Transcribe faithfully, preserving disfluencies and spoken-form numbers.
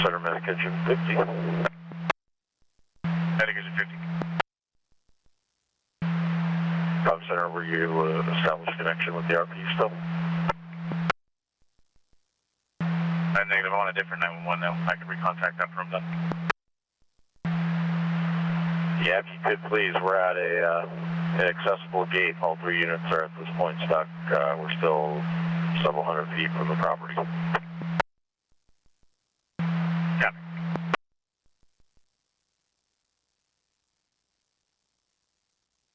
Center Medic Engine fifty. Medic Engine fifty. Com Center, were you able to establish connection with the R P still? Uh, negative, I'm on a different nine one one now. I can recontact that from them. Yeah, if you could please, we're at a uh, an accessible gate. All three units are at this point stuck. Uh, we're still several hundred feet from the property.